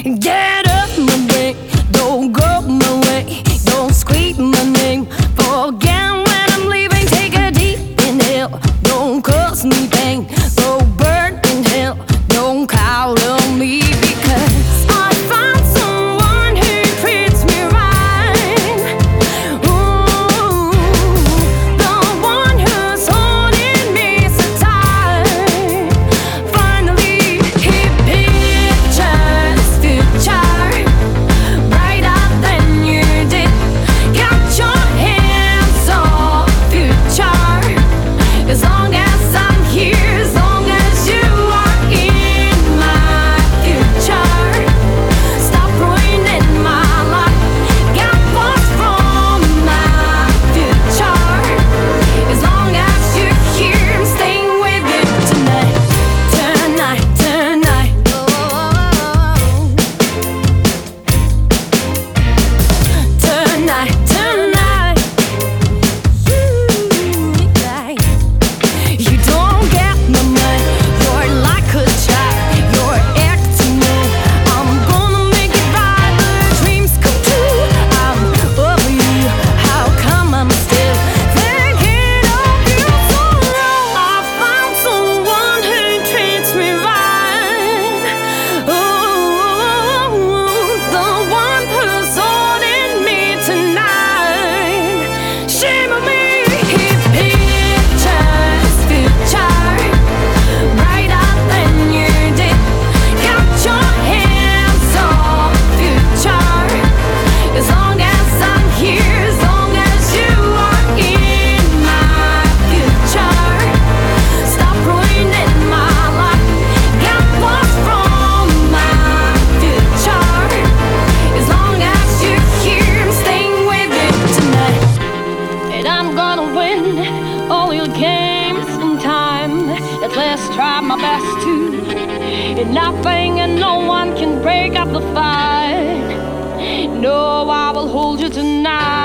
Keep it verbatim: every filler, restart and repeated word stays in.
Get up my way, don't go my way, don't scream my name. Forget when I'm leaving, take a deep inhale. Don't cause me pain, go burn in hell. Don't count on me because I found someone who treats me right. Ooh, the one who's holding me so tight. Finally, he pictures future brighter than you did. Got your hands off future. As long as I'm here, as long as you are in my future. Stop ruining my life. Got what's from my future. As long as you're here, I'm staying with you tonight. Tonight, tonight. Tonight, tonight. You don't get my mind. You're like a child. You're acting new. I'm gonna make it right. The dreams come true. I'm over you. How come I'm still thinking of you so long? I found someone who treats me right. Ooh, the one who's holding me tonight. Shame on me. He pictures future brighter than you did. Got your hands off future. As long as I'm here, as long as you are in my future. Stop ruining my life. Got what's from my future. As long as you're here, I'm staying with you tonight. And I'm gonna win all your games in time. At least try my best to. And nothing and no one can break up the fight. No, I will hold you tonight.